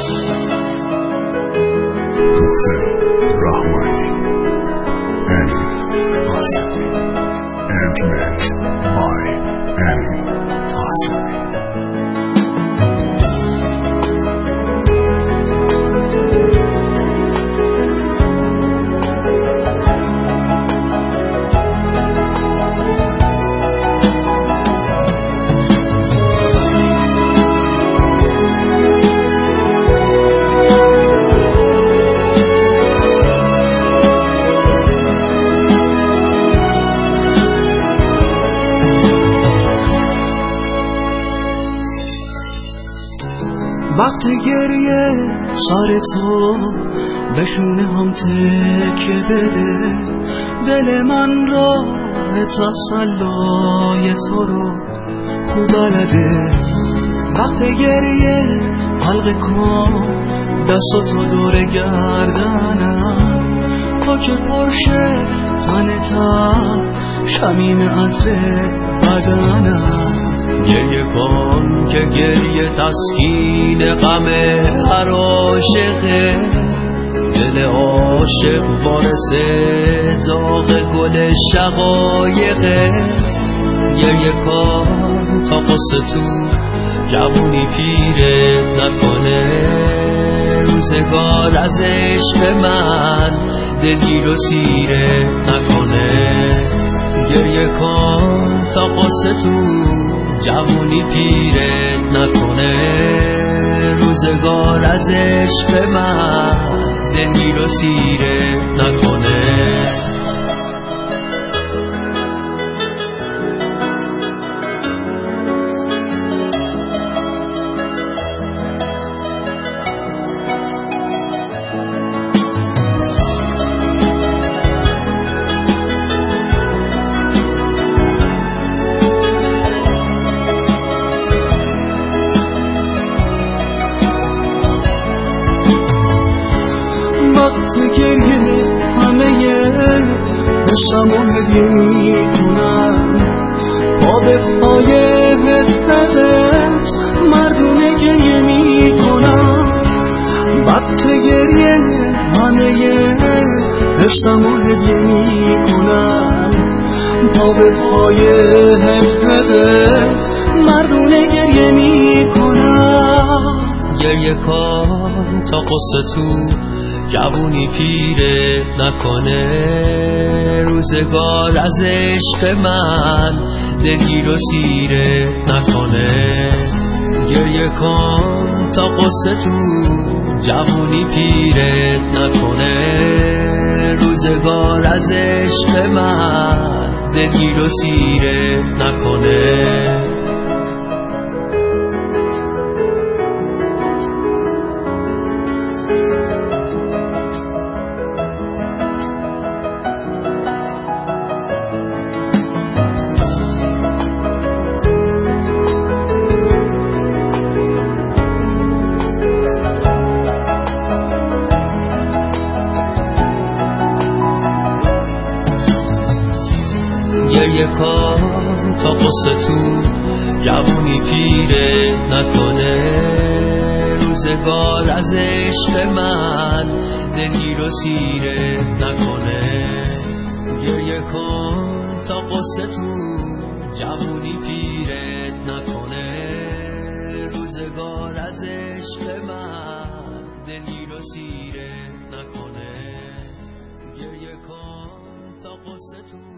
Hussein Rahmani, Annie Qasimi, and met by Annie Qasimi. وقت گریه سر تو به شونه هم تکیه بده، دل من راه تسلای تو رو خوب بلده. وقت گریه حلقه کن دستاتو دور گردنم، تا که پرشه تنتم شمیم عطر بدنم. گریه کن که گریه تسکین غم هر عاشقه، دل عاشق وارث داغ گل شقایقه. گریه کن تا قصه تو جوونی پیره نکنه، روزگار از عشق من دلگیر و سیره نکنه. گریه کن تا قصه تو جوونی پیره نکنه، روزگار از عشق من دلگیر و سیره نکنه. وقت گریه همه حسم و هدیه میکنم، با به پای هدت مردونه گریه میکنم. وقت گریه همه حسم و هدیه میکنم، با به پای هدت مردونه گریه میکنم. گریه کن تا قصه تو جوونی پیره نکنه، روزگار از عشق من دلگیر و سیره نکنه. گریه کن تا قصه تو جوونی پیره نکنه، روزگار از عشق من دلگیر و سیره نکنه. گریه کن تا قصه تو جوونی پیره نکنه، روزگار از عشق من دلگیر و سیره نکنه. گریه کن تا قصه تو جوونی پیره نکنه، روزگار از عشق من دلگیر و سیره نکنه. گریه کن تا قصه تو